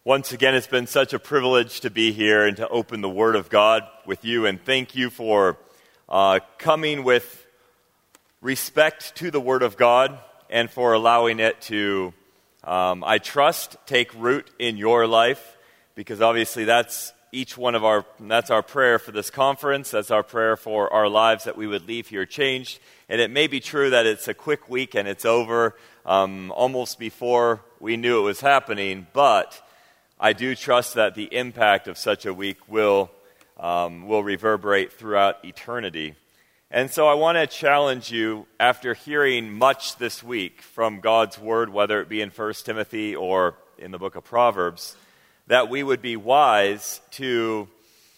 Once again, it's been such a privilege to be here and to open the Word of God with you, and thank you for coming with respect to the Word of God and for allowing it to, I trust, take root in your life, because obviously that's our prayer for this conference. That's our prayer for our lives, that we would leave here changed. And it may be true that it's a quick week and it's over almost before we knew it was happening, but I do trust that the impact of such a week will reverberate throughout eternity. And so I want to challenge you, after hearing much this week from God's Word, whether it be in 1 Timothy or in the book of Proverbs, that we would be wise to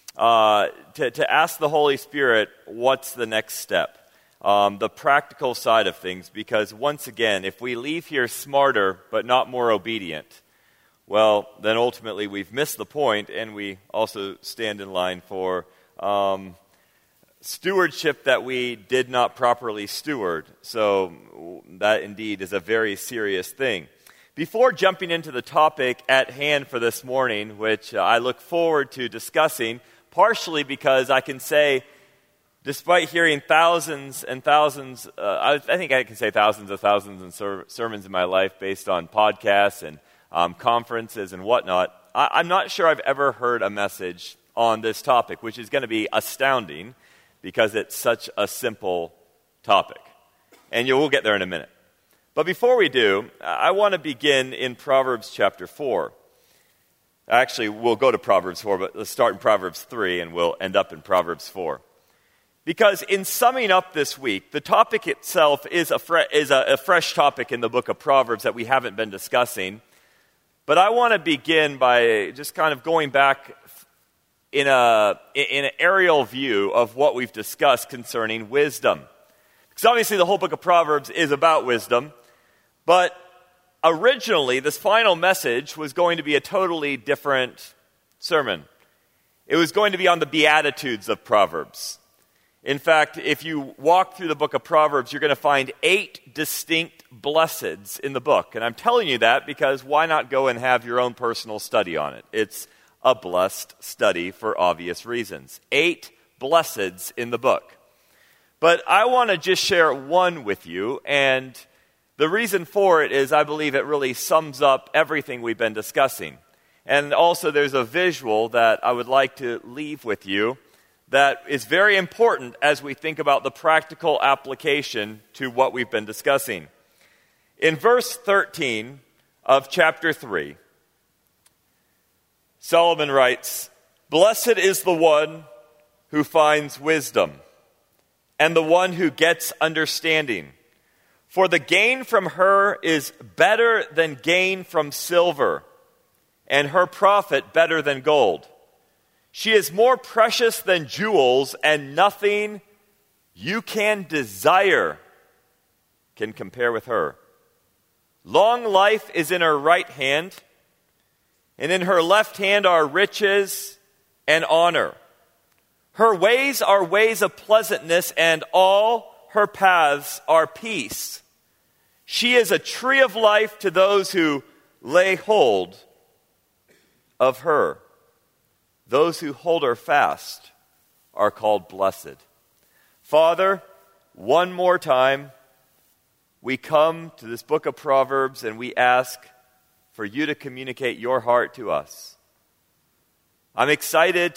ask the Holy Spirit, what's the next step? The practical side of things, because once again, if we leave here smarter but not more obedient, well, then ultimately we've missed the point, and we also stand in line for stewardship that we did not properly steward. So that indeed is a very serious thing. Before jumping into the topic at hand for this morning, which I look forward to discussing, partially because I can say, despite hearing thousands and thousands, I think I can say thousands of thousands of sermons in my life based on podcasts and conferences and whatnot, I'm not sure I've ever heard a message on this topic, which is going to be astounding because it's such a simple topic. And we'll get there in a minute. But before we do, I want to begin in Proverbs chapter 4. Actually, we'll go to Proverbs 4, but let's start in Proverbs 3, and we'll end up in Proverbs 4. Because in summing up this week, the topic itself is a fresh topic in the book of Proverbs that we haven't been discussing. But I want to begin by just kind of going back in an aerial view of what we've discussed concerning wisdom. Because obviously the whole book of Proverbs is about wisdom, but originally this final message was going to be a totally different sermon. It was going to be on the Beatitudes of Proverbs. In fact, if you walk through the book of Proverbs, you're going to find 8 distinct blesseds in the book. And I'm telling you that because why not go and have your own personal study on it? It's a blessed study for obvious reasons. 8 blesseds in the book. But I want to just share one with you, and the reason for it is I believe it really sums up everything we've been discussing. And also there's a visual that I would like to leave with you that is very important as we think about the practical application to what we've been discussing. In verse 13 of chapter 3, Solomon writes, "Blessed is the one who finds wisdom, and the one who gets understanding. For the gain from her is better than gain from silver, and her profit better than gold. She is more precious than jewels, and nothing you can desire can compare with her. Long life is in her right hand, and in her left hand are riches and honor. Her ways are ways of pleasantness, and all her paths are peace. She is a tree of life to those who lay hold of her. Those who hold her fast are called blessed." Father, one more time, we come to this book of Proverbs and we ask for you to communicate your heart to us. I'm excited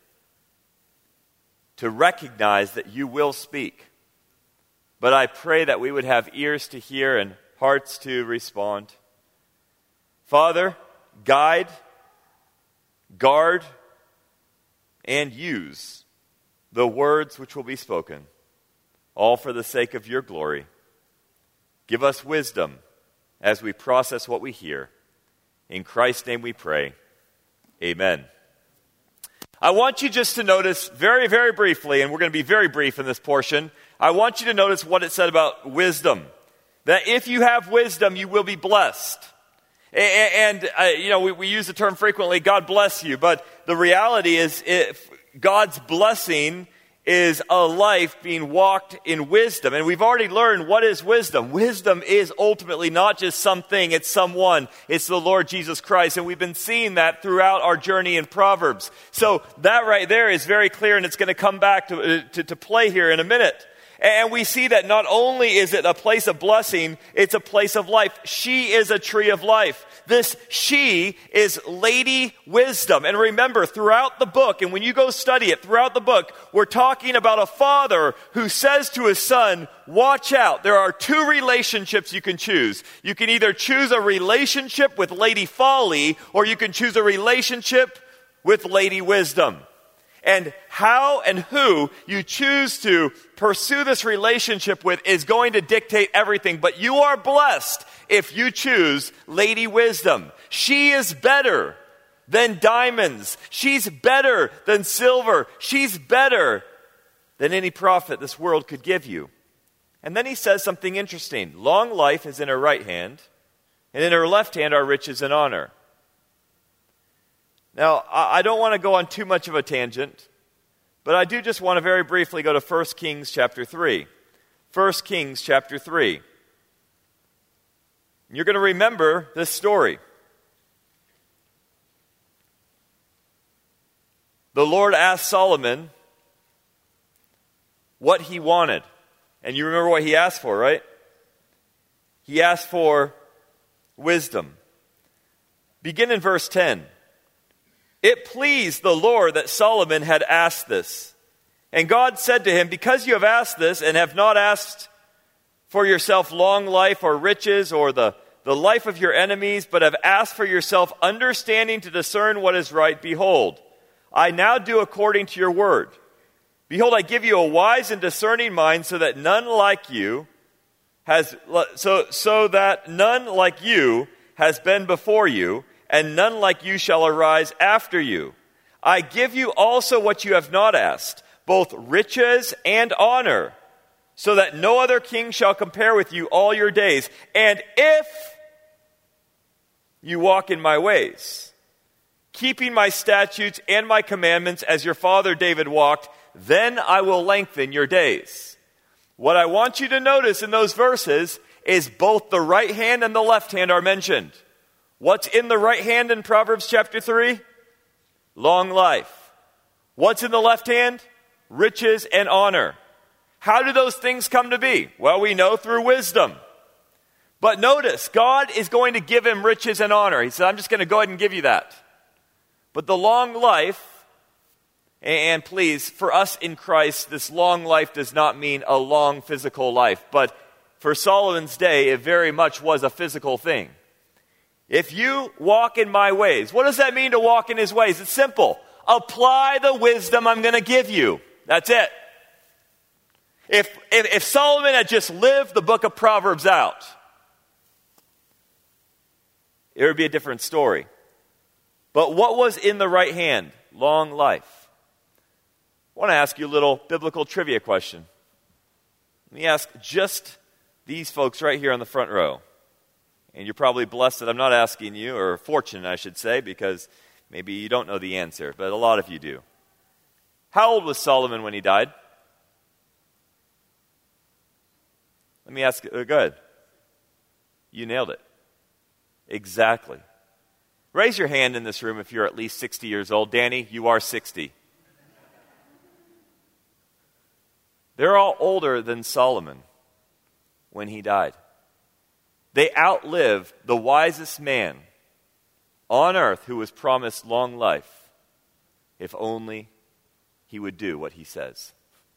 to recognize that you will speak, but I pray that we would have ears to hear and hearts to respond. Father, guide, guard, and use the words which will be spoken, all for the sake of your glory. Give us wisdom as we process what we hear. In Christ's name we pray. Amen. I want you just to notice very, very briefly, and we're going to be very brief in this portion, I want you to notice what it said about wisdom. That if you have wisdom, you will be blessed. And we use the term frequently, God bless you, but the reality is God's blessing is a life being walked in wisdom. And we've already learned what is wisdom. Wisdom is ultimately not just something, it's someone. It's the Lord Jesus Christ. And we've been seeing that throughout our journey in Proverbs. So that right there is very clear, and it's going to come back to play here in a minute. And we see that not only is it a place of blessing, it's a place of life. She is a tree of life. This she is Lady Wisdom. And remember, throughout the book, and when you go study it, throughout the book, we're talking about a father who says to his son, watch out. There are two relationships you can choose. You can either choose a relationship with Lady Folly, or you can choose a relationship with Lady Wisdom. And how and who you choose to pursue this relationship with is going to dictate everything. But you are blessed if you choose Lady Wisdom. She is better than diamonds. She's better than silver. She's better than any profit this world could give you. And then he says something interesting. Long life is in her right hand, and in her left hand are riches and honor. Now, I don't want to go on too much of a tangent, but I do just want to very briefly go to 1 Kings chapter 3. 1 Kings chapter 3. You're going to remember this story. The Lord asked Solomon what he wanted. And you remember what he asked for, right? He asked for wisdom. Begin in verse 10. It pleased the Lord that Solomon had asked this. And God said to him, because you have asked this and have not asked for yourself long life or riches or the life of your enemies, but have asked for yourself understanding to discern what is right, behold, I now do according to your word. Behold, I give you a wise and discerning mind so that none like you has been before you, and none like you shall arise after you. I give you also what you have not asked, both riches and honor, so that no other king shall compare with you all your days. And if you walk in my ways, keeping my statutes and my commandments as your father David walked, then I will lengthen your days. What I want you to notice in those verses is both the right hand and the left hand are mentioned. What's in the right hand in Proverbs chapter 3? Long life. What's in the left hand? Riches and honor. How do those things come to be? Well, we know through wisdom. But notice, God is going to give him riches and honor. He said, I'm just going to go ahead and give you that. But the long life, and please, for us in Christ, this long life does not mean a long physical life. But for Solomon's day, it very much was a physical thing. If you walk in my ways, what does that mean to walk in his ways? It's simple. Apply the wisdom I'm going to give you. That's it. If Solomon had just lived the book of Proverbs out, it would be a different story. But what was in the right hand? Long life. I want to ask you a little biblical trivia question. Let me ask just these folks right here on the front row. And you're probably blessed that I'm not asking you, or fortunate, I should say, because maybe you don't know the answer, but a lot of you do. How old was Solomon when he died? Let me ask, good. You nailed it. Exactly. Raise your hand in this room if you're at least 60 years old. Danny, you are 60. They're all older than Solomon when he died. They outlived the wisest man on earth who was promised long life, if only he would do what he says.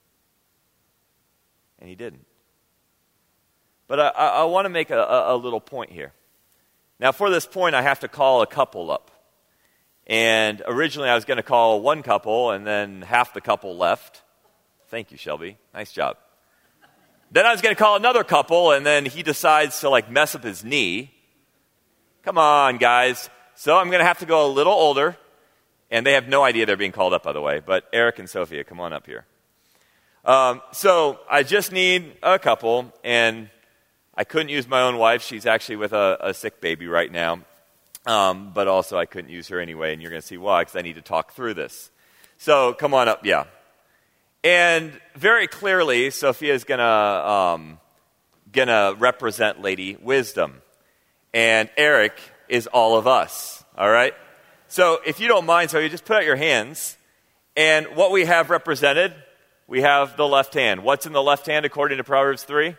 And he didn't. But I want to make a little point here. Now, for this point, I have to call a couple up. And originally I was going to call one couple, and then half the couple left. Thank you, Shelby. Nice job. Then I was going to call another couple, and then he decides to mess up his knee. Come on, guys. So I'm going to have to go a little older. And they have no idea they're being called up, by the way. But Eric and Sophia, come on up here. So I just need a couple, and I couldn't use my own wife. She's actually with a sick baby right now. But also I couldn't use her anyway, and you're going to see why, because I need to talk through this. So come on up, yeah. And very clearly, Sophia's gonna represent Lady Wisdom. And Eric is all of us, all right? So if you don't mind, Sophia, just put out your hands. And what we have represented, we have the left hand. What's in the left hand according to Proverbs 3?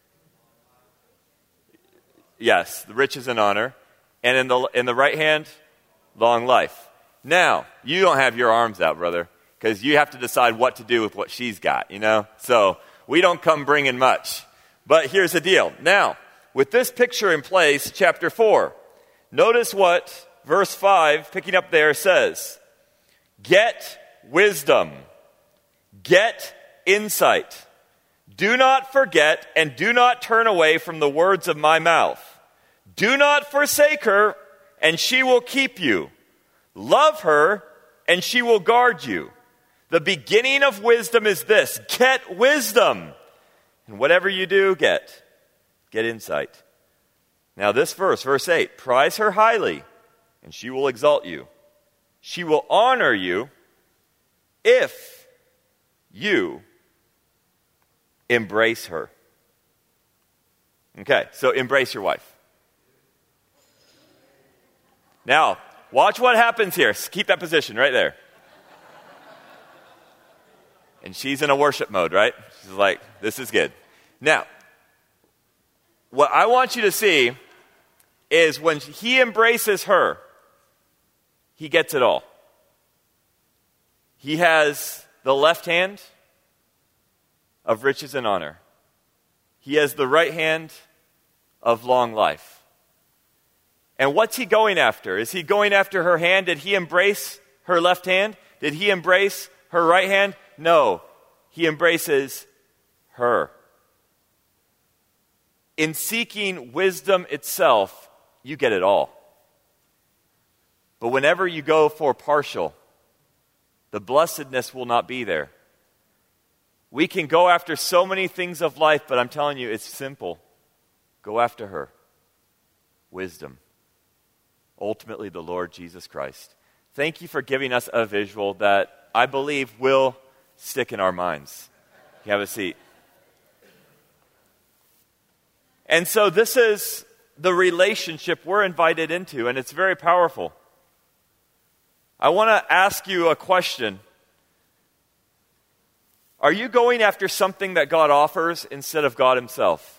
Yes, the riches and honor. And in the right hand, long life. Now, you don't have your arms out, brother, because you have to decide what to do with what she's got, you know? So we don't come bringing much. But here's the deal. Now, with this picture in place, chapter 4, notice what verse 5, picking up there, says. Get wisdom. Get insight. Do not forget and do not turn away from the words of my mouth. Do not forsake her, and she will keep you. Love her, and she will guard you. The beginning of wisdom is this: get wisdom. And whatever you do, get insight. Now this verse 8, prize her highly, and she will exalt you. She will honor you if you embrace her. Okay, so embrace your wife. Now, watch what happens here. Keep that position right there. And she's in a worship mode, right? She's like, this is good. Now, what I want you to see is when he embraces her, he gets it all. He has the left hand of riches and honor. He has the right hand of long life. And what's he going after? Is he going after her hand? Did he embrace her left hand? Did he embrace her right hand? No. He embraces her. In seeking wisdom itself, you get it all. But whenever you go for partial, the blessedness will not be there. We can go after so many things of life, but I'm telling you, it's simple. Go after her. Wisdom. Ultimately, the Lord Jesus Christ. Thank you for giving us a visual that I believe will stick in our minds. You have a seat. And so this is the relationship we're invited into, and it's very powerful. I want to ask you a question. Are you going after something that God offers instead of God himself?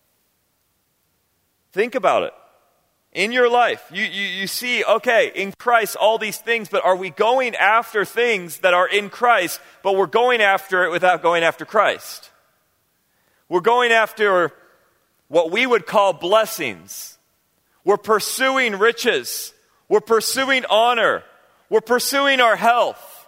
Think about it. In your life, you see, okay, in Christ, all these things, but are we going after things that are in Christ, but we're going after it without going after Christ? We're going after what we would call blessings. We're pursuing riches. We're pursuing honor. We're pursuing our health.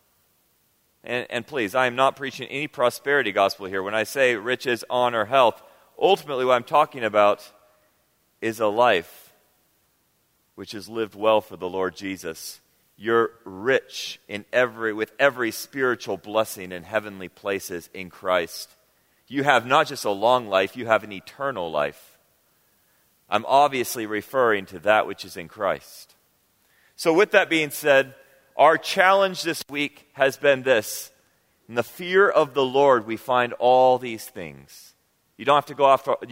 And please, I am not preaching any prosperity gospel here. When I say riches, honor, health, ultimately what I'm talking about is a life which is lived well for the Lord Jesus. You're rich with every spiritual blessing in heavenly places in Christ. You have not just a long life, you have an eternal life. I'm obviously referring to that which is in Christ. So with that being said, our challenge this week has been this. In the fear of the Lord, we find all these things. You don't have to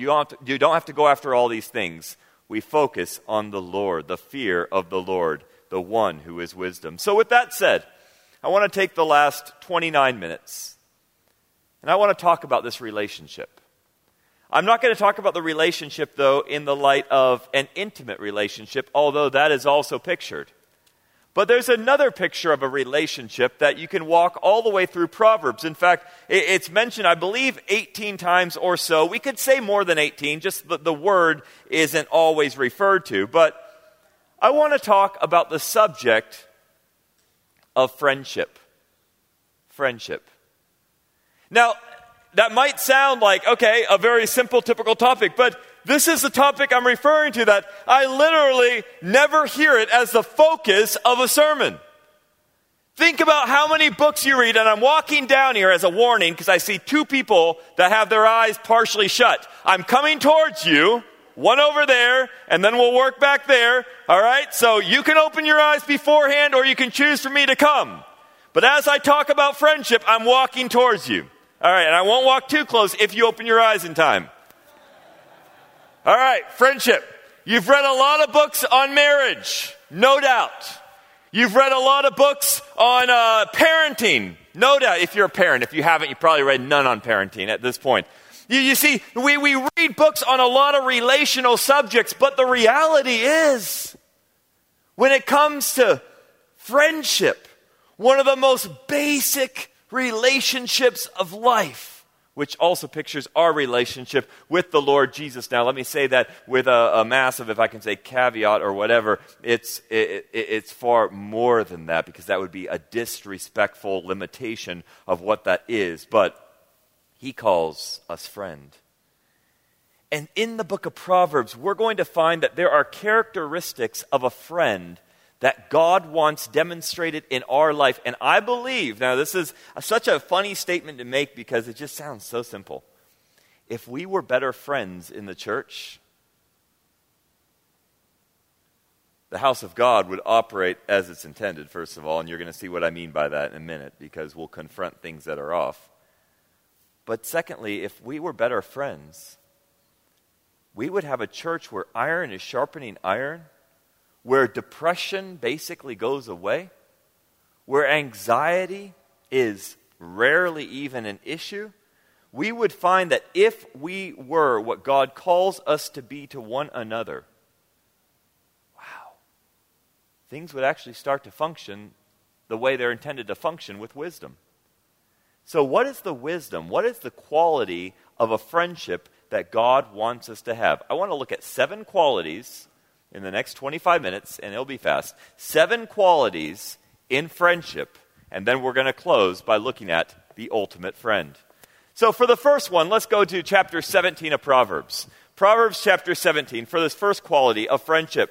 go after all these things. We focus on the Lord, the fear of the Lord, the one who is wisdom. So with that said, I want to take the last 29 minutes, and I want to talk about this relationship. I'm not going to talk about the relationship, though, in the light of an intimate relationship, although that is also pictured. But there's another picture of a relationship that you can walk all the way through Proverbs. In fact, it's mentioned, I believe, 18 times or so. We could say more than 18, just the word isn't always referred to. But I want to talk about the subject of friendship. Friendship. Now, that might sound like, okay, a very simple, typical topic, but this is the topic I'm referring to that I literally never hear it as the focus of a sermon. Think about how many books you read, and I'm walking down here as a warning because I see two people that have their eyes partially shut. I'm coming towards you, one over there, and then we'll work back there, all right? So you can open your eyes beforehand or you can choose for me to come. But as I talk about friendship, I'm walking towards you. All right, and I won't walk too close if you open your eyes in time. All right, friendship. You've read a lot of books on marriage, no doubt. You've read a lot of books on parenting, no doubt. If you're a parent, if you haven't, you probably read none on parenting at this point. You see, we read books on a lot of relational subjects, but the reality is, when it comes to friendship, one of the most basic relationships of life, which also pictures our relationship with the Lord Jesus. Now, let me say that with a massive, if I can say, caveat or whatever. It's far more than that, because that would be a disrespectful limitation of what that is. But he calls us friend. And in the book of Proverbs, we're going to find that there are characteristics of a friend that God wants demonstrated in our life. And I believe, now this is such a funny statement to make because it just sounds so simple. If we were better friends in the church, the house of God would operate as it's intended, first of all. And you're going to see what I mean by that in a minute, because we'll confront things that are off. But secondly, if we were better friends, we would have a church where iron is sharpening iron, where depression basically goes away, where anxiety is rarely even an issue. We would find that if we were what God calls us to be to one another, wow, things would actually start to function the way they're intended to function, with wisdom. So what is the wisdom? What is the quality of a friendship that God wants us to have? I want to look at 7 qualities in the next 25 minutes, and it'll be fast. 7 qualities in friendship, and then we're going to close by looking at the ultimate friend. So for the first one, let's go to chapter 17 of Proverbs. Proverbs chapter 17, for this first quality of friendship.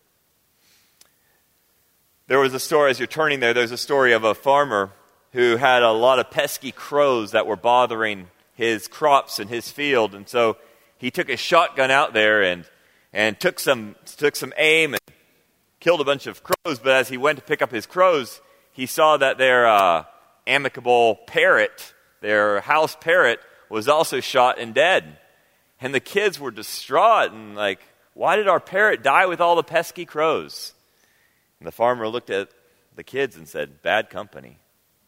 There was a story, as you're turning there's a story of a farmer who had a lot of pesky crows that were bothering his crops in his field, and so he took his shotgun out there and took some aim and killed a bunch of crows. But as he went to pick up his crows, he saw that their amicable parrot, their house parrot, was also shot and dead. And the kids were distraught and like, why did our parrot die with all the pesky crows? And the farmer looked at the kids and said, bad company.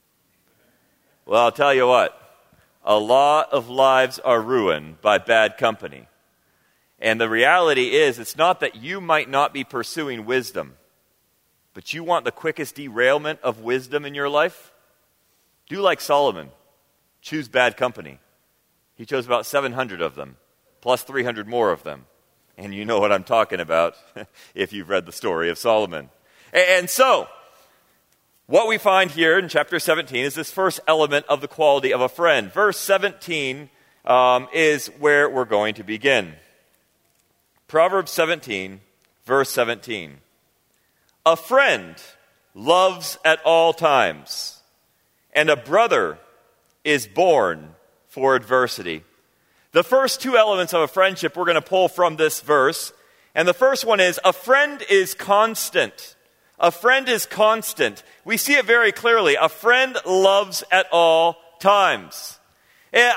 Well, I'll tell you what, a lot of lives are ruined by bad company. And the reality is, it's not that you might not be pursuing wisdom, but you want the quickest derailment of wisdom in your life? Do like Solomon. Choose bad company. He chose about 700 of them, plus 300 more of them. And you know what I'm talking about if you've read the story of Solomon. And so, what we find here in chapter 17 is this first element of the quality of a friend. Verse 17 is where we're going to begin. Proverbs 17, verse 17. A friend loves at all times, and a brother is born for adversity. The first 2 elements of a friendship we're going to pull from this verse. And the first one is, a friend is constant. A friend is constant. We see it very clearly. A friend loves at all times. And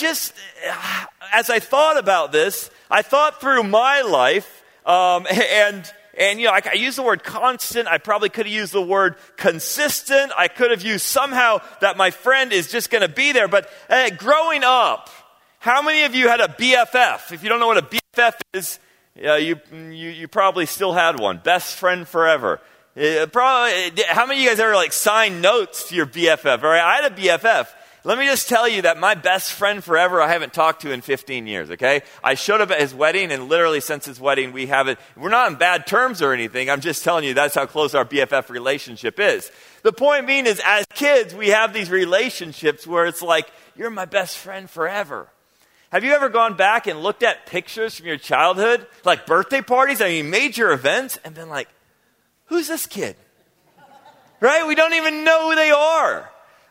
as I thought about this, I thought through my life, and you know, I use the word constant. I probably could have used the word consistent. I could have used somehow that my friend is just going to be there. But growing up, how many of you had a BFF? If you don't know what a BFF is, you probably still had one. Best friend forever. How many of you guys ever signed notes to your BFF? All right, I had a BFF. Let me just tell you that my best friend forever, I haven't talked to in 15 years, okay? I showed up at his wedding, and literally since his wedding, we're not on bad terms or anything. I'm just telling you that's how close our BFF relationship is. The point being is, as kids, we have these relationships where it's like, you're my best friend forever. Have you ever gone back and looked at pictures from your childhood, like birthday parties, major events, and been like, who's this kid? Right? We don't even know who they are.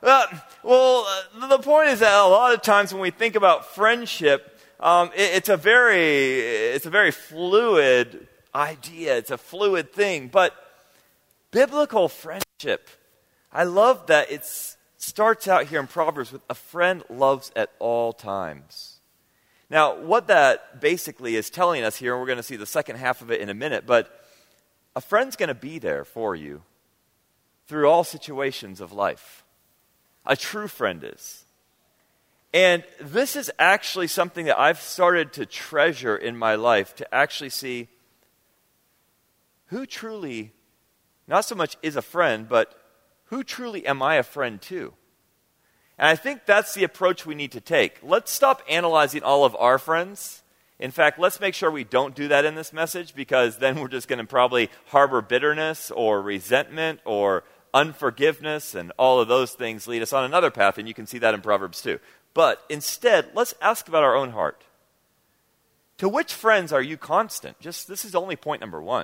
The point is that a lot of times when we think about friendship, it's a very fluid idea. It's a fluid thing. But biblical friendship, I love that it starts out here in Proverbs with a friend loves at all times. Now, what that basically is telling us here, and we're going to see the second half of it in a minute, but a friend's going to be there for you through all situations of life. A true friend is. And this is actually something that I've started to treasure in my life, to actually see who truly, not so much is a friend, but who truly am I a friend to? And I think that's the approach we need to take. Let's stop analyzing all of our friends. In fact, let's make sure we don't do that in this message, because then we're just going to probably harbor bitterness or resentment or unforgiveness, and all of those things lead us on another path, and you can see that in Proverbs too. But instead, let's ask about our own heart. To which friends are you constant? This is only point number one.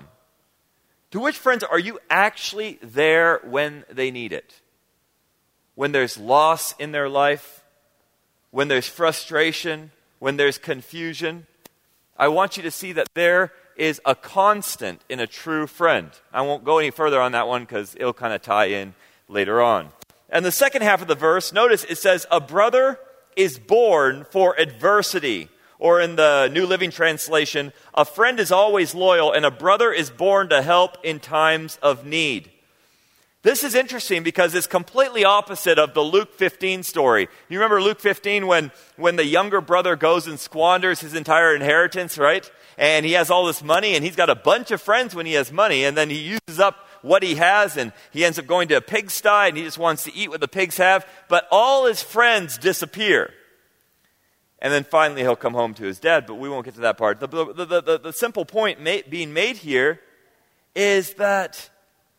To which friends are you actually there when they need it? When there's loss in their life, when there's frustration, when there's confusion. I want you to see that there is a constant in a true friend. I won't go any further on that one because it'll kind of tie in later on. And the second half of the verse, notice it says, a brother is born for adversity. Or in the New Living Translation, a friend is always loyal and a brother is born to help in times of need. This is interesting because it's completely opposite of the Luke 15 story. You remember Luke 15 when the younger brother goes and squanders his entire inheritance, right? And he has all this money and he's got a bunch of friends when he has money, and then he uses up what he has and he ends up going to a pigsty and he just wants to eat what the pigs have, but all his friends disappear. And then finally he'll come home to his dad, but we won't get to that part. The simple point being made here is that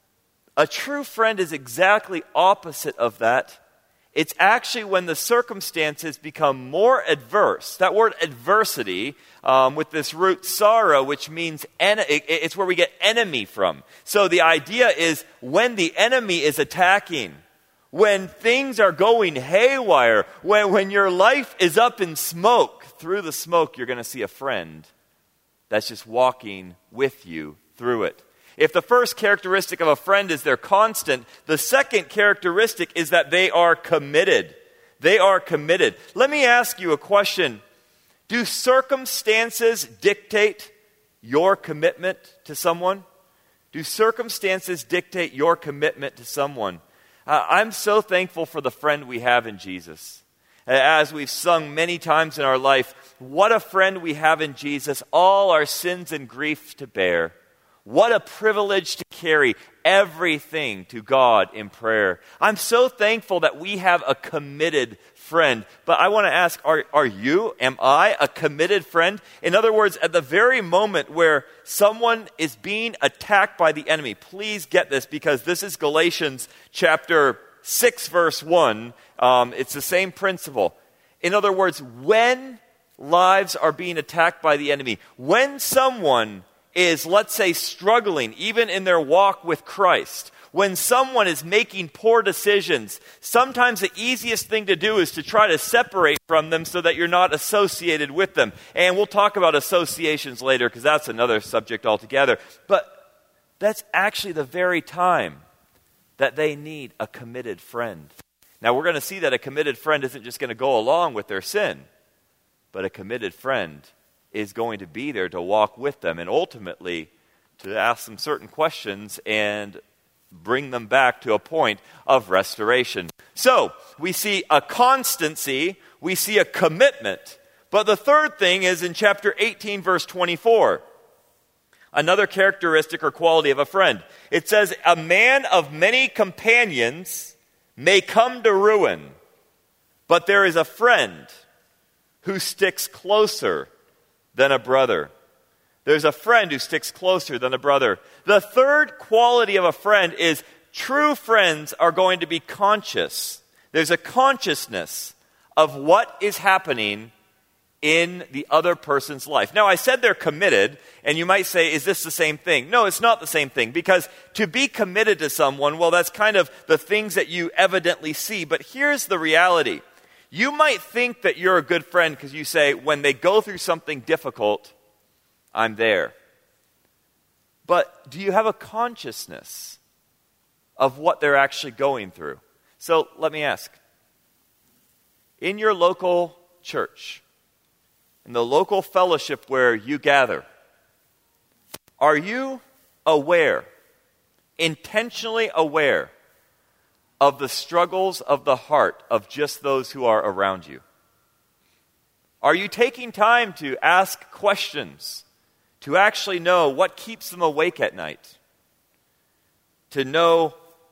a true friend is exactly opposite of that. It's actually when the circumstances become more adverse. That word adversity, with this root sorrow, which means it's where we get enemy from. So the idea is when the enemy is attacking, when things are going haywire, when your life is up in smoke, through the smoke you're going to see a friend that's just walking with you through it. If the first characteristic of a friend is they're constant, the second characteristic is that they are committed. They are committed. Let me ask you a question. Do circumstances dictate your commitment to someone? Do circumstances dictate your commitment to someone? I'm so thankful for the friend we have in Jesus. As we've sung many times in our life, what a friend we have in Jesus, all our sins and grief to bear. What a privilege to carry everything to God in prayer. I'm so thankful that we have a committed friend. But I want to ask, am I a committed friend? In other words, at the very moment where someone is being attacked by the enemy, please get this, because this is Galatians chapter 6, verse 1. It's the same principle. In other words, when lives are being attacked by the enemy, when someone is, let's say, struggling, even in their walk with Christ, when someone is making poor decisions, sometimes the easiest thing to do is to try to separate from them so that you're not associated with them. And we'll talk about associations later because that's another subject altogether. But that's actually the very time that they need a committed friend. Now, we're going to see that a committed friend isn't just going to go along with their sin, but a committed friend is going to be there to walk with them and ultimately to ask them certain questions and bring them back to a point of restoration. So, we see a constancy, we see a commitment. But the third thing is in chapter 18, verse 24. Another characteristic or quality of a friend. It says, a man of many companions may come to ruin, but there is a friend who sticks closer than a brother. There's a friend who sticks closer than a brother. The third quality of a friend is true friends are going to be conscious. There's a consciousness of what is happening in the other person's life. Now, I said they're committed, and you might say, is this the same thing? No, it's not the same thing, because to be committed to someone, well, that's kind of the things that you evidently see. But here's the reality. You might think that you're a good friend because you say, when they go through something difficult, I'm there. But do you have a consciousness of what they're actually going through. So let me ask, in your local church, in the local fellowship where you gather, are you aware, intentionally aware of the struggles of the heart of just those who are around you? Are you taking time to ask questions, to actually know what keeps them awake at night? To know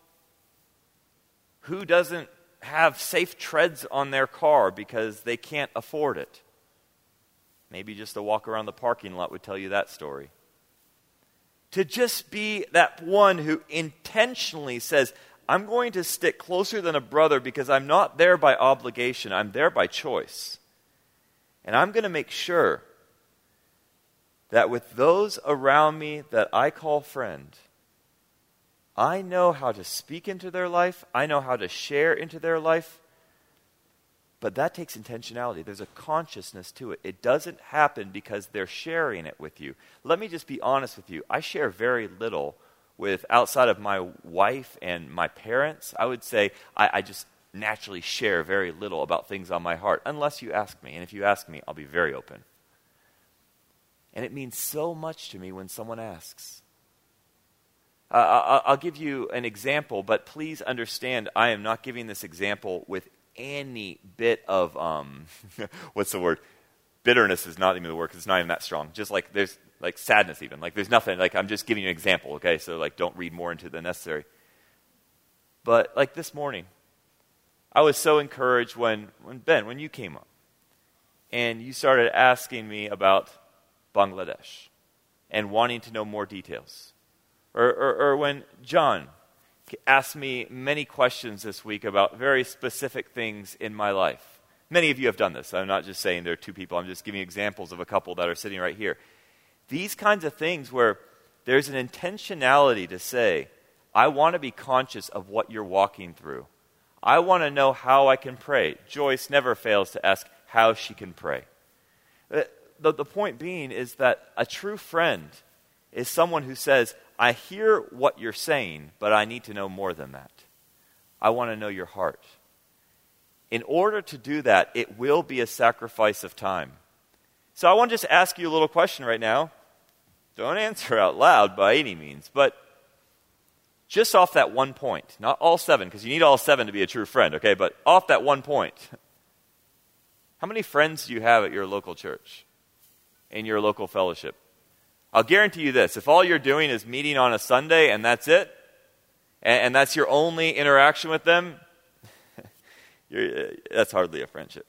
who doesn't have safe treads on their car because they can't afford it? Maybe just a walk around the parking lot would tell you that story. To just be that one who intentionally says, I'm going to stick closer than a brother because I'm not there by obligation, I'm there by choice. And I'm going to make sure that with those around me that I call friend, I know how to speak into their life, I know how to share into their life, but that takes intentionality. There's a consciousness to it. It doesn't happen because they're sharing it with you. Let me just be honest with you. I share very little with, outside of my wife and my parents. I would say I just naturally share very little about things on my heart, unless you ask me. And if you ask me, I'll be very open. And it means so much to me when someone asks. I'll give you an example, but please understand, I am not giving this example with any bit of, what's the word? Bitterness is not even the word, because it's not even that strong. Just like there's like sadness even. Like there's nothing, like I'm just giving you an example, okay? So like don't read more into the necessary. But like this morning, I was so encouraged when Ben, when you came up, and you started asking me about Bangladesh and wanting to know more details. Or when John asked me many questions this week about very specific things in my life. Many of you have done this. I'm not just saying there are two people. I'm just giving examples of a couple that are sitting right here. These kinds of things where there's an intentionality to say, I want to be conscious of what you're walking through. I want to know how I can pray. Joyce never fails to ask how she can pray. The point being is that a true friend is someone who says, I hear what you're saying, but I need to know more than that. I want to know your heart. In order to do that, it will be a sacrifice of time. So I want to just ask you a little question right now. Don't answer out loud by any means, but just off that one point, not all seven, because you need all seven to be a true friend, okay? But off that one point, how many friends do you have at your local church, in your local fellowship? I'll guarantee you this, if all you're doing is meeting on a Sunday and that's it, and that's your only interaction with them, that's hardly a friendship.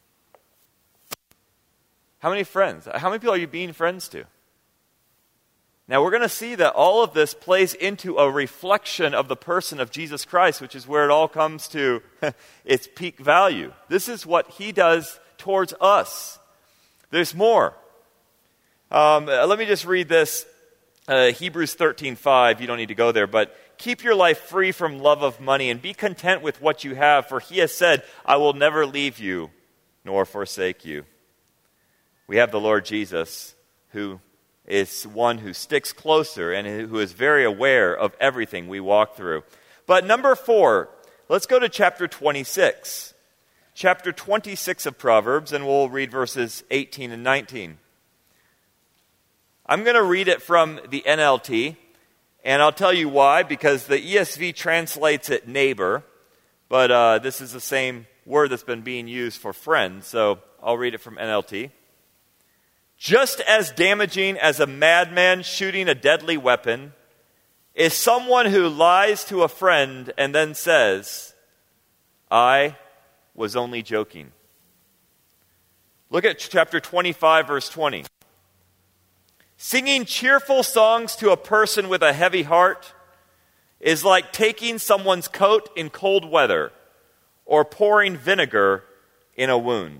How many friends? How many people are you being friends to? Now we're going to see that all of this plays into a reflection of the person of Jesus Christ, which is where it all comes to its peak value. This is what he does towards us. There's more. Let me just read this, Hebrews 13:5. You don't need to go there, but keep your life free from love of money and be content with what you have, for he has said, I will never leave you nor forsake you. We have the Lord Jesus, who is one who sticks closer and who is very aware of everything we walk through. But number 4, let's go to chapter 26. Chapter 26 of Proverbs, and we'll read verses 18 and 19. I'm going to read it from the NLT, and I'll tell you why, because the ESV translates it neighbor, but this is the same word that's been being used for friend, so I'll read it from NLT. Just as damaging as a madman shooting a deadly weapon is someone who lies to a friend and then says, I was only joking. Look at chapter 25, verse 20. Singing cheerful songs to a person with a heavy heart is like taking someone's coat in cold weather or pouring vinegar in a wound.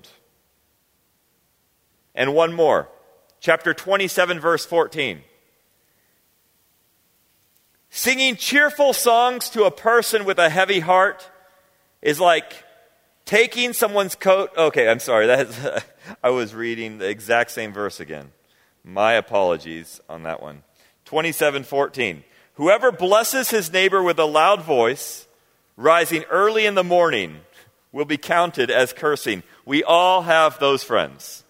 And one more. Chapter 27, verse 14. Singing cheerful songs to a person with a heavy heart is like taking someone's coat. Okay, I'm sorry. I was reading the exact same verse again. My apologies on that one. 27:14. Whoever blesses his neighbor with a loud voice, rising early in the morning, will be counted as cursing. We all have those friends.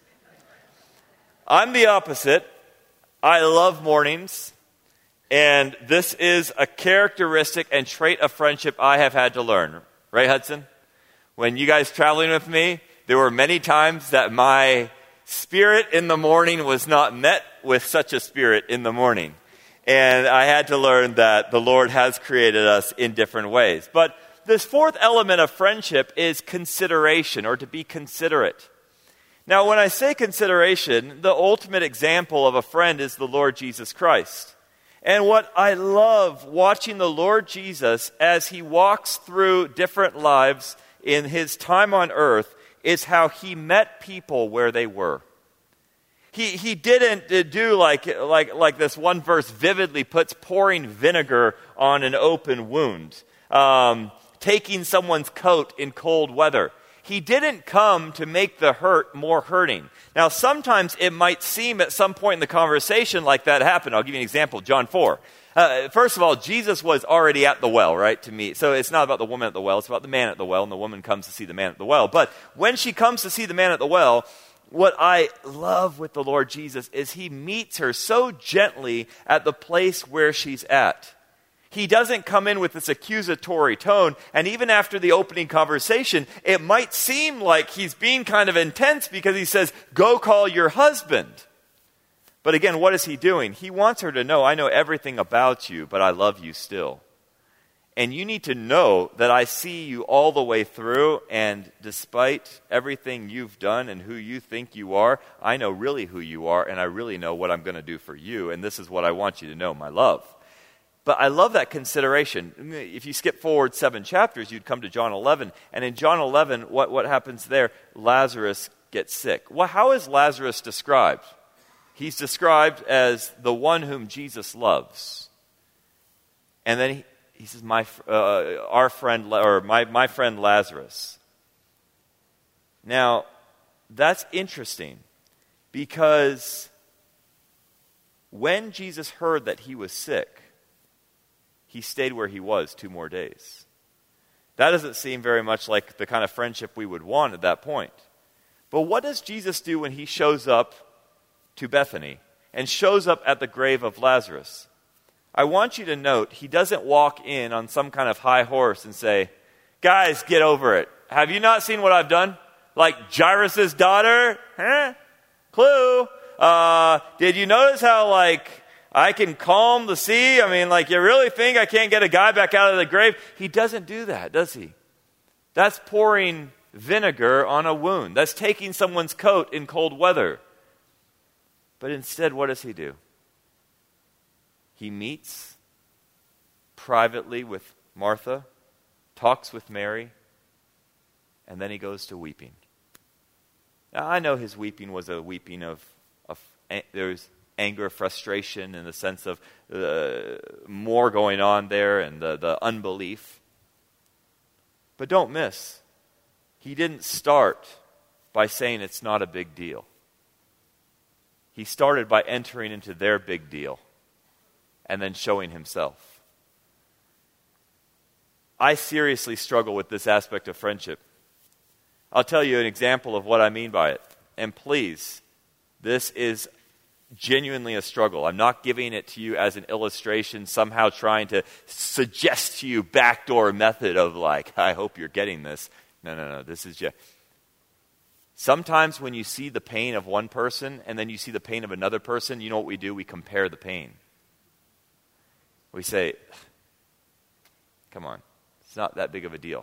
I'm the opposite. I love mornings, and this is a characteristic and trait of friendship I have had to learn. Right, Hudson? When you guys traveling with me, there were many times that my spirit in the morning was not met with such a spirit in the morning. And I had to learn that the Lord has created us in different ways. But this fourth element of friendship is consideration, or to be considerate. Now, when I say consideration, the ultimate example of a friend is the Lord Jesus Christ. And what I love watching the Lord Jesus as he walks through different lives in his time on earth is how he met people where they were. He didn't do like this one verse vividly puts, pouring vinegar on an open wound, taking someone's coat in cold weather. He didn't come to make the hurt more hurting. Now, sometimes it might seem at some point in the conversation like that happened. I'll give you an example, John 4. First of all, Jesus was already at the well, right, to meet. So it's not about the woman at the well, it's about the man at the well, and the woman comes to see the man at the well. But when she comes to see the man at the well, what I love with the Lord Jesus is he meets her so gently at the place where she's at. He doesn't come in with this accusatory tone, and even after the opening conversation, it might seem like he's being kind of intense because he says, "Go call your husband." But again, what is he doing? He wants her to know, I know everything about you, but I love you still. And you need to know that I see you all the way through, and despite everything you've done and who you think you are, I know really who you are, and I really know what I'm going to do for you, and this is what I want you to know, my love. But I love that consideration. If you skip forward 7 chapters, you'd come to John 11, and in John 11, what happens there? Lazarus gets sick. Well, how is Lazarus described? He's described as the one whom Jesus loves. And then he says, my friend Lazarus. Now, that's interesting because when Jesus heard that he was sick, he stayed where he was 2 more days. That doesn't seem very much like the kind of friendship we would want at that point. But what does Jesus do when he shows up to Bethany and shows up at the grave of Lazarus? I want you to note, he doesn't walk in on some kind of high horse and say, "Guys, get over it. Have you not seen what I've done? Like Jairus' daughter? Huh? Clue. Did you notice how, I can calm the sea? I mean, you really think I can't get a guy back out of the grave?" He doesn't do that, does he? That's pouring vinegar on a wound. That's taking someone's coat in cold weather. But instead, what does he do? He meets privately with Martha, talks with Mary, and then he goes to weeping. Now, I know his weeping was a weeping of there's anger, frustration, in the sense of more going on there and the unbelief. But don't miss, he didn't start by saying it's not a big deal. He started by entering into their big deal and then showing himself. I seriously struggle with this aspect of friendship. I'll tell you an example of what I mean by it. And please, this is genuinely a struggle. I'm not giving it to you as an illustration, somehow trying to suggest to you backdoor method of I hope you're getting this. No. This is just... Sometimes when you see the pain of one person and then you see the pain of another person, you know what we do? We compare the pain. We say, come on, it's not that big of a deal.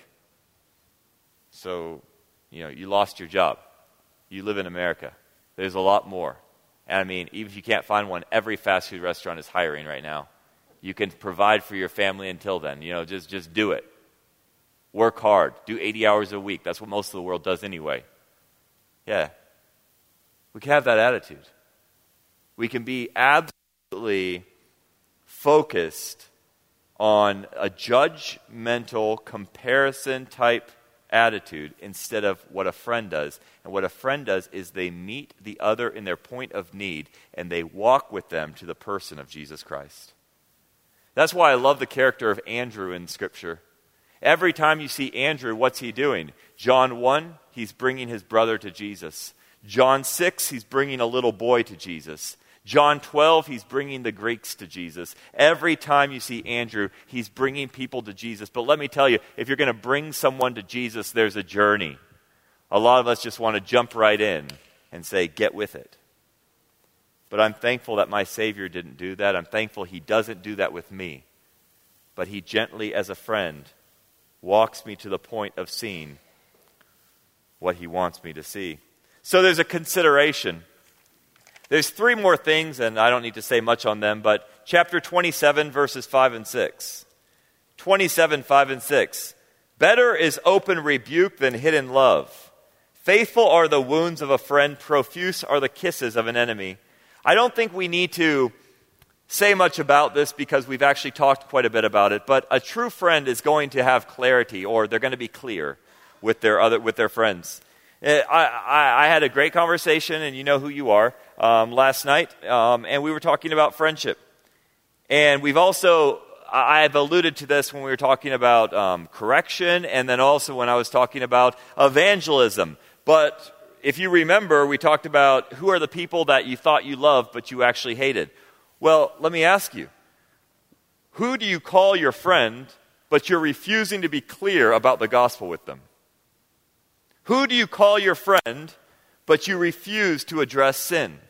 You lost your job. You live in America. There's a lot more. And I mean, even if you can't find one, every fast food restaurant is hiring right now. You can provide for your family until then. Just do it. Work hard. Do 80 hours a week. That's what most of the world does anyway. Yeah. We can have that attitude. We can be absolutely focused on a judgmental comparison type attitude instead of what a friend does. And what a friend does is they meet the other in their point of need and they walk with them to the person of Jesus Christ. That's why I love the character of Andrew in Scripture. Every time you see Andrew, what's he doing? John 1, he's bringing his brother to Jesus. John 6, he's bringing a little boy to Jesus. John 12, he's bringing the Greeks to Jesus. Every time you see Andrew, he's bringing people to Jesus. But let me tell you, if you're going to bring someone to Jesus, there's a journey. A lot of us just want to jump right in and say, get with it. But I'm thankful that my Savior didn't do that. I'm thankful he doesn't do that with me. But he gently, as a friend, walks me to the point of seeing what he wants me to see. So there's a consideration. There's 3 more things, and I don't need to say much on them, but chapter 27, verses 5 and 6. 27, 5 and 6. Better is open rebuke than hidden love. Faithful are the wounds of a friend, profuse are the kisses of an enemy. I don't think we need to say much about this because we've actually talked quite a bit about it, but a true friend is going to have clarity, or they're going to be clear with their friends. I had a great conversation, and you know who you are, last night, and we were talking about friendship. And I've alluded to this when we were talking about correction, and then also when I was talking about evangelism. But if you remember, we talked about who are the people that you thought you loved, but you actually hated. Well, let me ask you, who do you call your friend, but you're refusing to be clear about the gospel with them? Who do you call your friend, but you refuse to address sin?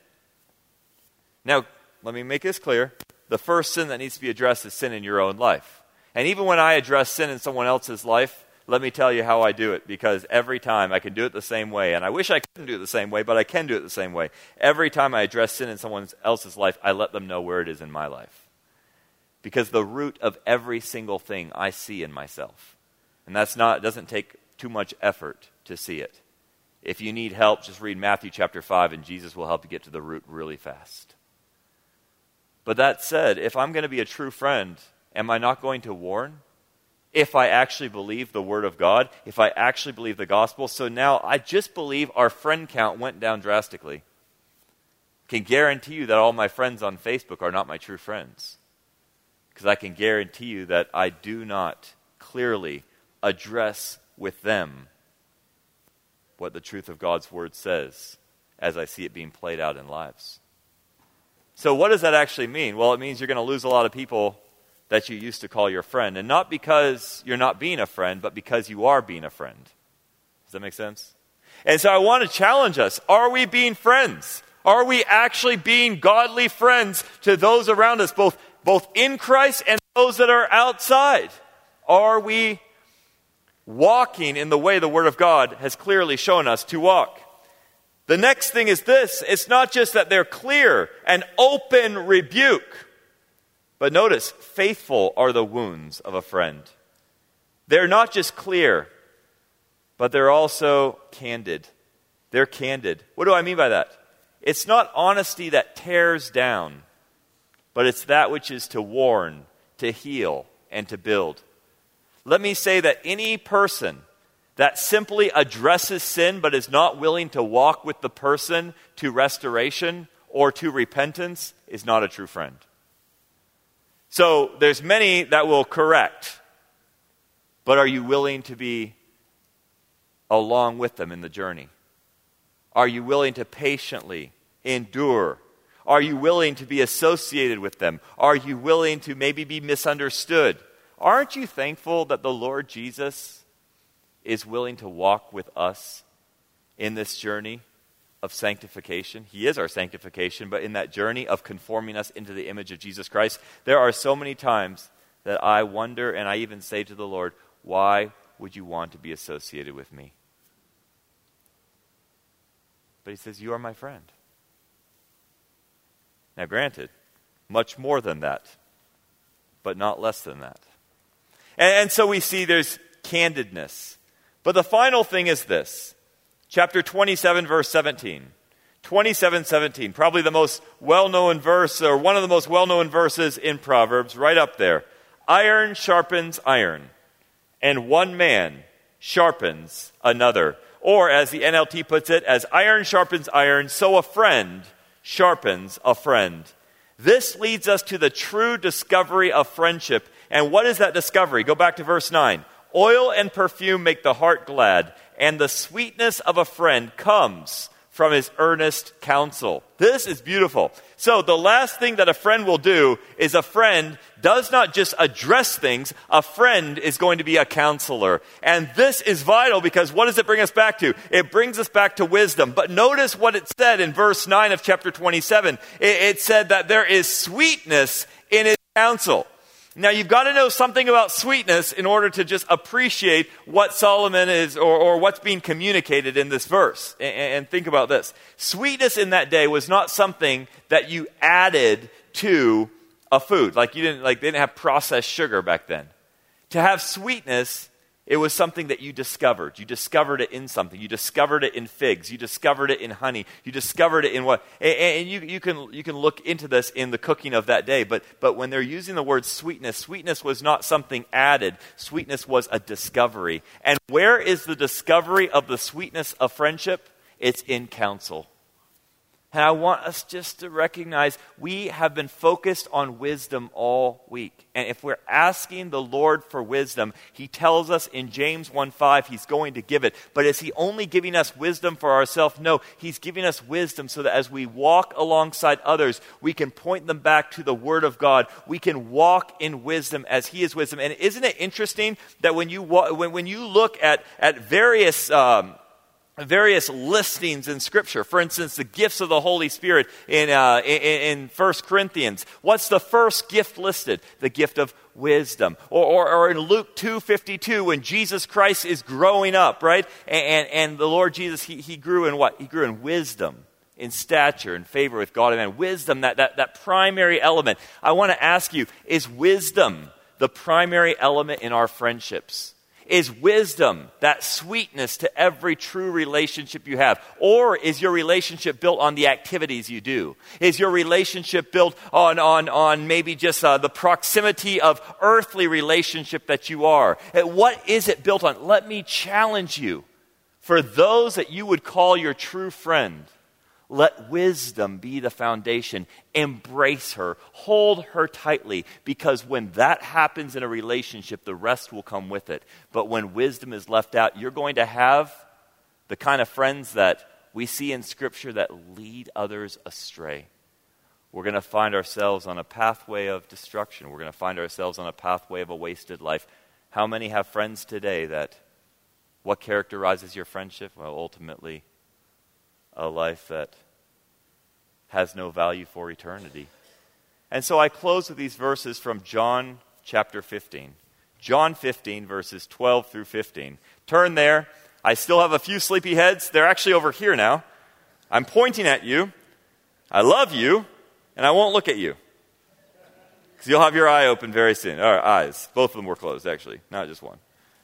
Now, let me make this clear. The first sin that needs to be addressed is sin in your own life. And even when I address sin in someone else's life, let me tell you how I do it, because every time I can do it the same way. And I wish I couldn't do it the same way, but I can do it the same way. Every time I address sin in someone else's life, I let them know where it is in my life. Because the root of every single thing I see in myself. And it doesn't take too much effort to see it. If you need help, just read Matthew chapter 5, and Jesus will help you get to the root really fast. But that said, if I'm going to be a true friend, am I not going to warn? If I actually believe the Word of God, if I actually believe the gospel. So now I just believe our friend count went down drastically. Can guarantee you that all my friends on Facebook are not my true friends. Because I can guarantee you that I do not clearly address with them what the truth of God's Word says as I see it being played out in lives. So what does that actually mean? Well, it means you're going to lose a lot of people that you used to call your friend. And not because you're not being a friend, but because you are being a friend. Does that make sense? And so I want to challenge us. Are we being friends? Are we actually being godly friends to those around us, both in Christ and those that are outside? Are we walking in the way the Word of God has clearly shown us to walk? The next thing is this. It's not just that they're clear and open rebuke. But notice, faithful are the wounds of a friend. They're not just clear, but they're also candid. They're candid. What do I mean by that? It's not honesty that tears down, but it's that which is to warn, to heal, and to build. Let me say that any person that simply addresses sin but is not willing to walk with the person to restoration or to repentance is not a true friend. So there's many that will correct, but are you willing to be along with them in the journey? Are you willing to patiently endure? Are you willing to be associated with them? Are you willing to maybe be misunderstood? Aren't you thankful that the Lord Jesus is willing to walk with us in this journey of sanctification? He is our sanctification, but in that journey of conforming us into the image of Jesus Christ, there are so many times that I wonder, and I even say to the Lord, why would you want to be associated with me? But he says, you are my friend. Now granted, much more than that, but not less than that. And so we see there's candidness. But the final thing is this. Chapter 27, verse 17. 27:17, probably the most well-known verse, or one of the most well-known verses in Proverbs, right up there. Iron sharpens iron, and one man sharpens another. Or, as the NLT puts it, as iron sharpens iron, so a friend sharpens a friend. This leads us to the true discovery of friendship. And what is that discovery? Go back to verse 9. Oil and perfume make the heart glad, and the sweetness of a friend comes from his earnest counsel. This is beautiful. So the last thing that a friend will do is a friend does not just address things. A friend is going to be a counselor. And this is vital because what does it bring us back to? It brings us back to wisdom. But notice what it said in verse 9 of chapter 27. It said that there is sweetness in his counsel. Now, you've got to know something about sweetness in order to just appreciate what Solomon is or what's being communicated in this verse. And think about this. Sweetness in that day was not something that you added to a food. They didn't have processed sugar back then. To have sweetness, it was something that you discovered. You discovered it in something. You discovered it in figs. You discovered it in honey. You discovered it in what? And you can look into this in the cooking of that day. But when they're using the word sweetness, sweetness was not something added. Sweetness was a discovery. And where is the discovery of the sweetness of friendship? It's in counsel. And I want us just to recognize we have been focused on wisdom all week. And if we're asking the Lord for wisdom, he tells us in James 1:5 he's going to give it. But is he only giving us wisdom for ourselves? No, he's giving us wisdom so that as we walk alongside others, we can point them back to the Word of God. We can walk in wisdom as he is wisdom. And isn't it interesting that when you look at various listings in Scripture. For instance, the gifts of the Holy Spirit in 1 Corinthians. What's the first gift listed? The gift of wisdom. Or in Luke 2:52, when Jesus Christ is growing up, right? And the Lord Jesus, he grew in what? He grew in wisdom, in stature, in favor with God and man. Wisdom, that primary element. I want to ask you, is wisdom the primary element in our friendships? Is wisdom that sweetness to every true relationship you have? Or is your relationship built on the activities you do? Is your relationship built on maybe just the proximity of earthly relationship that you are? What is it built on? Let me challenge you. For those that you would call your true friend, let wisdom be the foundation. Embrace her. Hold her tightly. Because when that happens in a relationship, the rest will come with it. But when wisdom is left out, you're going to have the kind of friends that we see in Scripture that lead others astray. We're going to find ourselves on a pathway of destruction. We're going to find ourselves on a pathway of a wasted life. How many have friends today that, what characterizes your friendship? Well, ultimately, a life that has no value for eternity. And so I close with these verses from John chapter 15. John 15, verses 12 through 15. Turn there. I still have a few sleepy heads. They're actually over here now. I'm pointing at you. I love you, and I won't look at you. Because you'll have your eye open very soon. All right, eyes. Both of them were closed, actually, not just one.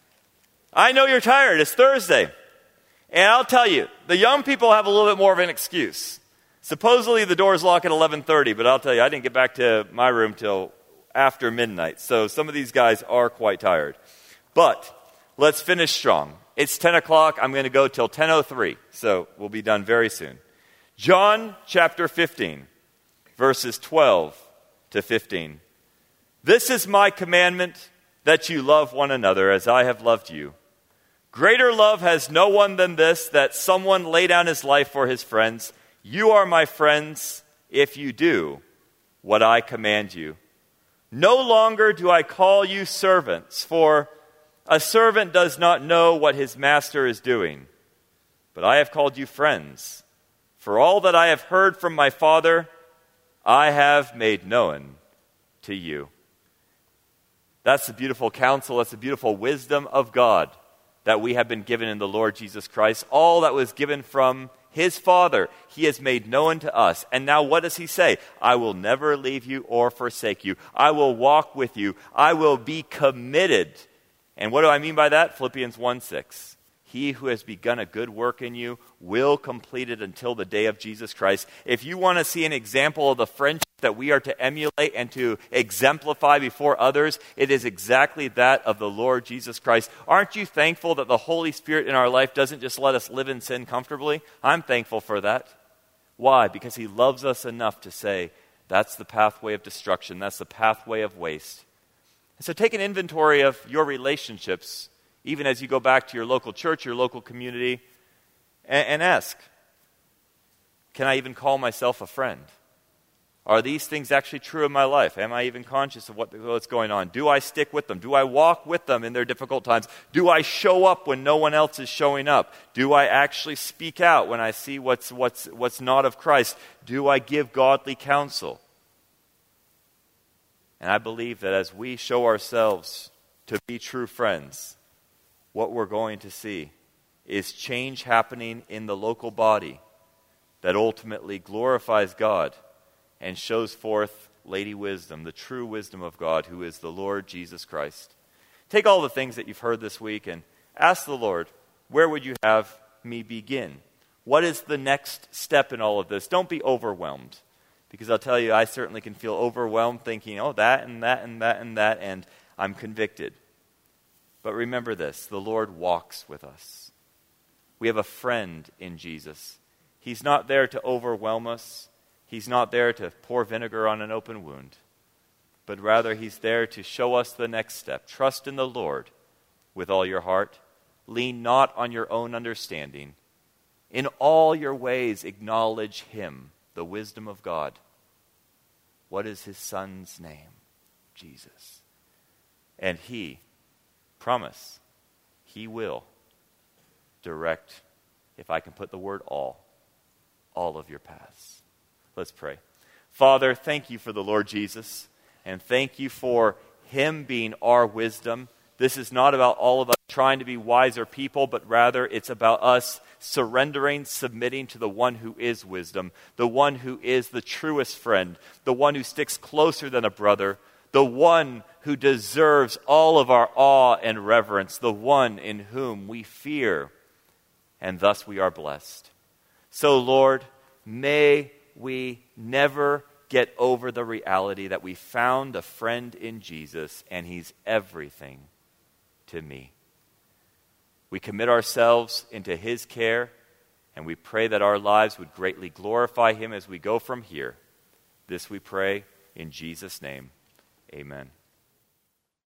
I know you're tired. It's Thursday. And I'll tell you, the young people have a little bit more of an excuse. Supposedly the doors lock at 11:30, but I'll tell you, I didn't get back to my room till after midnight. So some of these guys are quite tired. But let's finish strong. It's 10 o'clock. I'm going to go till 10:03. So we'll be done very soon. John chapter 15, verses 12 to 15. This is my commandment, that you love one another as I have loved you. Greater love has no one than this, that someone lay down his life for his friends. You are my friends if you do what I command you. No longer do I call you servants, for a servant does not know what his master is doing. But I have called you friends. For all that I have heard from my Father, I have made known to you. That's the beautiful counsel, that's the beautiful wisdom of God that we have been given in the Lord Jesus Christ. All that was given from his Father, he has made known to us. And now what does he say? I will never leave you or forsake you. I will walk with you. I will be committed. And what do I mean by that? Philippians 1:6. He who has begun a good work in you will complete it until the day of Jesus Christ. If you want to see an example of the friendship that we are to emulate and to exemplify before others, it is exactly that of the Lord Jesus Christ. Aren't you thankful that the Holy Spirit in our life doesn't just let us live in sin comfortably? I'm thankful for that. Why? Because he loves us enough to say, that's the pathway of destruction. That's the pathway of waste. And so take an inventory of your relationships, even as you go back to your local church, your local community, and ask, can I even call myself a friend? Are these things actually true in my life? Am I even conscious of what's going on? Do I stick with them? Do I walk with them in their difficult times? Do I show up when no one else is showing up? Do I actually speak out when I see what's not of Christ? Do I give godly counsel? And I believe that as we show ourselves to be true friends, what we're going to see is change happening in the local body that ultimately glorifies God and shows forth Lady Wisdom, the true wisdom of God, who is the Lord Jesus Christ. Take all the things that you've heard this week and ask the Lord, where would you have me begin? What is the next step in all of this? Don't be overwhelmed. Because I'll tell you, I certainly can feel overwhelmed thinking, oh, that and that and that and that, and I'm convicted. But remember this, the Lord walks with us. We have a friend in Jesus. He's not there to overwhelm us. He's not there to pour vinegar on an open wound, but rather he's there to show us the next step. Trust in the Lord with all your heart. Lean not on your own understanding. In all your ways acknowledge him, the wisdom of God. What is his son's name? Jesus. And he, promise, he will direct, if I can put the word all of your paths. Let's pray. Father, thank you for the Lord Jesus, and thank you for him being our wisdom. This is not about all of us trying to be wiser people, but rather it's about us surrendering, submitting to the one who is wisdom, the one who is the truest friend, the one who sticks closer than a brother, the one who deserves all of our awe and reverence, the one in whom we fear, and thus we are blessed. So, Lord, may we never get over the reality that we found a friend in Jesus, and he's everything to me. We commit ourselves into his care, and we pray that our lives would greatly glorify him as we go from here. This we pray in Jesus' name. Amen.